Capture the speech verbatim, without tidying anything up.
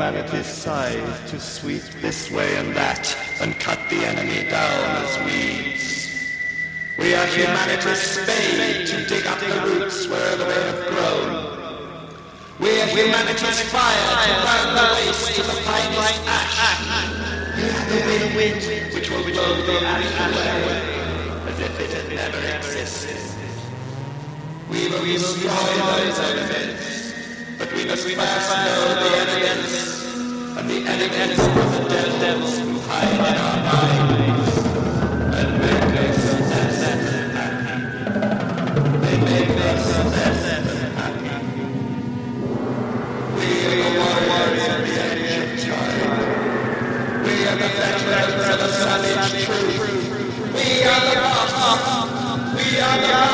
humanity's scythe to sweep this way and that and cut the enemy down as weeds. We are humanity's spade to dig up the roots wherever they have grown. We are humanity's fire to burn the waste to the finest ash. We are the wind which will blow the ash away as if it had never existed. We will destroy those enemies, but we must first know the enemies, and the enemies are the devils who hide in our minds and make us less happy. They make us less happy. We are the warriors of the ancient time. We are the veterans of the savage truth. We are the boss. We are the